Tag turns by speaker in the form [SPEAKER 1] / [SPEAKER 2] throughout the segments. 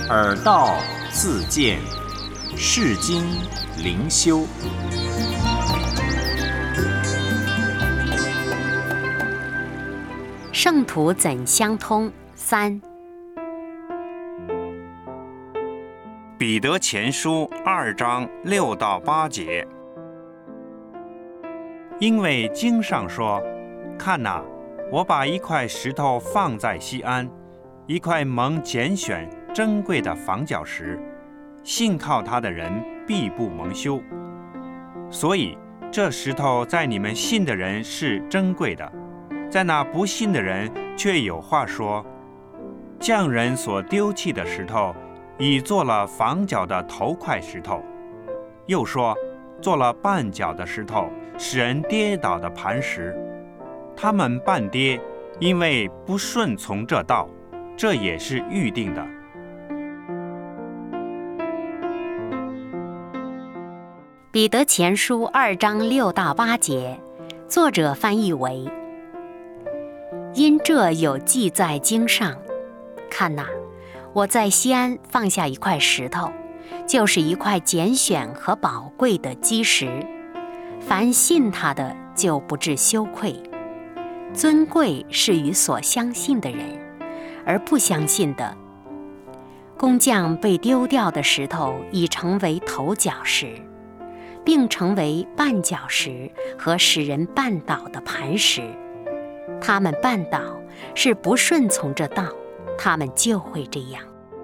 [SPEAKER 1] 耳道自见，世经灵修。
[SPEAKER 2] 圣徒怎相通3。
[SPEAKER 3] 彼得前书2章6到8节。因为经上说，看哪，我把一块石头放在西安，一块蒙拣选珍贵的房角石，信靠他的人必不蒙羞。所以这石头在你们信的人是珍贵的，在那不信的人却有话说，匠人所丢弃的石头已做了房角的头块石头，又说做了绊脚的石头，使人跌倒的磐石。他们半跌，因为不顺从这道，这也是预定的。
[SPEAKER 2] 彼得前书2章6到8节，作者翻译为：因这有记在经上，看哪，我在西安放下一块石头，就是一块拣选和宝贵的基石，凡信他的就不致羞愧。尊贵是与所相信的人，而不相信的。工匠被丢掉的石头已成为头角石，并成为绊脚石和使人绊倒的磐石。他们绊倒是不顺从这道，他们就会这样。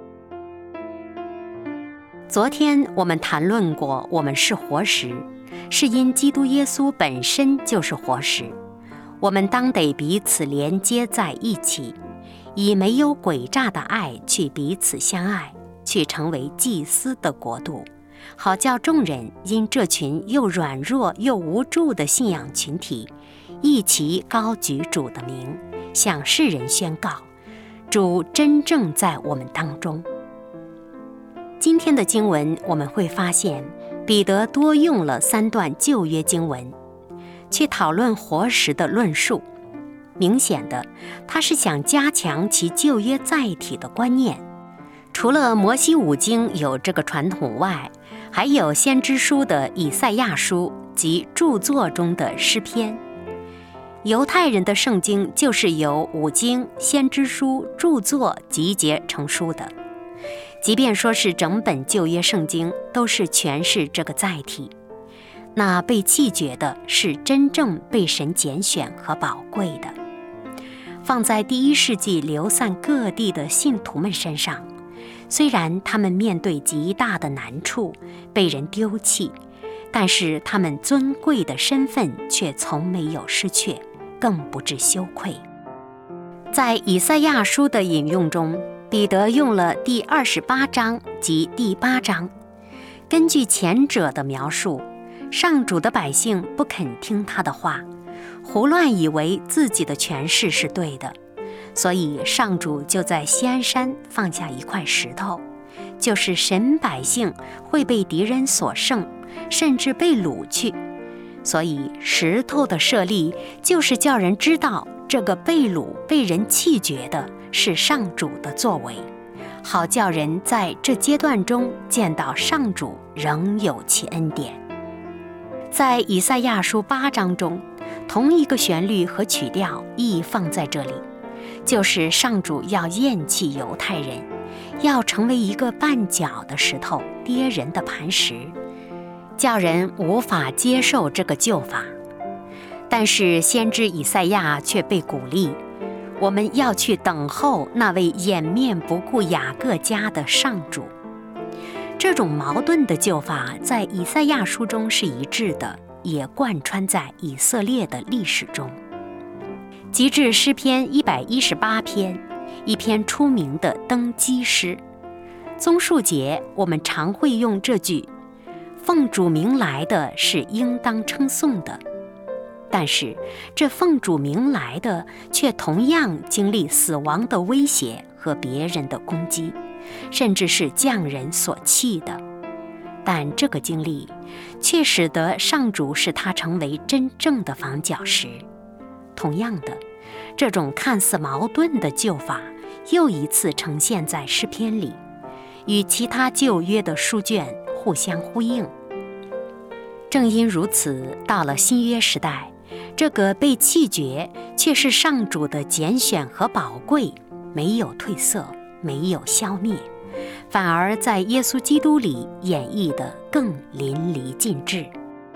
[SPEAKER 2] 昨天我们谈论过，我们是活石，是因基督耶稣本身就是活石。我们当得彼此连接在一起，以没有诡诈的爱去彼此相爱，去成为祭司的国度，好叫众人因这群又软弱又无助的信仰群体，一齐高举主的名，向世人宣告，主真正在我们当中。今天的经文我们会发现，彼得多用了3段旧约经文去讨论活石的论述。明显的，他是想加强其旧约载体的观念。除了摩西五经有这个传统外，还有先知书的以赛亚书及著作中的诗篇。犹太人的圣经就是由五经、先知书、著作集结成书的。即便说是整本旧约圣经都是诠释这个载体，那被弃绝的是真正被神拣选和宝贵的，放在第1世纪流散各地的信徒们身上。虽然他们面对极大的难处，被人丢弃，但是他们尊贵的身份却从没有失去，更不致羞愧。在以赛亚书的引用中，彼得用了第28章及第8章。根据前者的描述，上主的百姓不肯听他的话，胡乱以为自己的诠释是对的，所以上主就在锡安山放下一块石头，就是神百姓会被敌人所胜，甚至被掳去。所以石头的设立就是叫人知道，这个被掳被人弃绝的是上主的作为，好叫人在这阶段中见到上主仍有其恩典。在以赛亚书8章中，同一个旋律和曲调亦放在这里，就是上主要厌弃犹太人，要成为一个绊脚的石头，跌人的磐石，叫人无法接受这个旧法。但是先知以赛亚却被鼓励，我们要去等候那位掩面不顾雅各家的上主。这种矛盾的旧法在以赛亚书中是一致的，也贯穿在以色列的历史中。及至诗篇118篇，一篇出名的登基诗，宗述节我们常会用这句，奉主名来的是应当称颂的。但是这奉主名来的却同样经历死亡的威胁和别人的攻击，甚至是匠人所弃的。但这个经历却使得上主使他成为真正的房角石。同样的，这种看似矛盾的旧法又一次呈现在诗篇里， 与其他旧约的书卷互相呼应。正因如此，到了新约时代，这个被弃绝却是上主的拣选和宝贵，没有褪色，没有消灭，反而在耶稣基督里演绎得更淋漓尽致。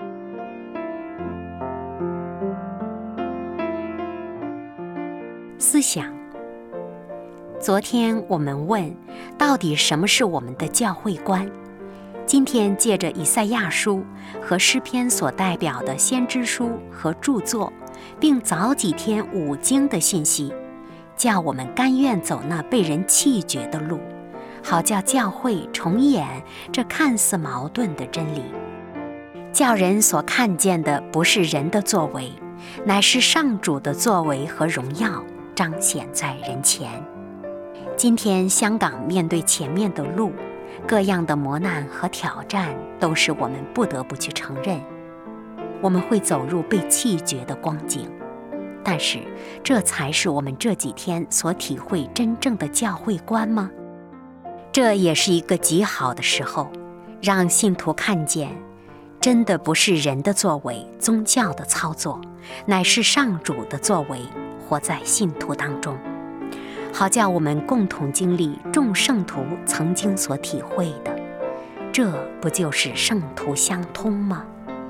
[SPEAKER 2] 思想。昨天我们问，到底什么是我们的教会观？今天借着以赛亚书和诗篇所代表的先知书和著作，并早几天五经的信息，叫我们甘愿走那被人弃绝的路，好叫教会重演这看似矛盾的真理，叫人所看见的不是人的作为，乃是上主的作为和荣耀彰显在人前。今天香港面对前面的路，各样的磨难和挑战，都是我们不得不去承认，我们会走入被弃绝的光景。但是这才是我们这几天所体会真正的教会观吗？这也是一个极好的时候，让信徒看见，真的不是人的作为、宗教的操作，乃是上主的作为，活在信徒当中，好叫我们共同经历众圣徒曾经所体会的，这不就是圣徒相通吗？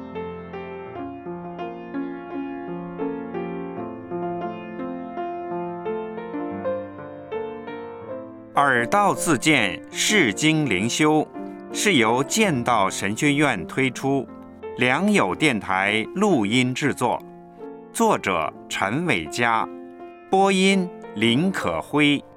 [SPEAKER 3] 耳道自荐释经灵修是由剑道神学院推出，良友电台录音制作，作者陈伟嘉，播音林可辉。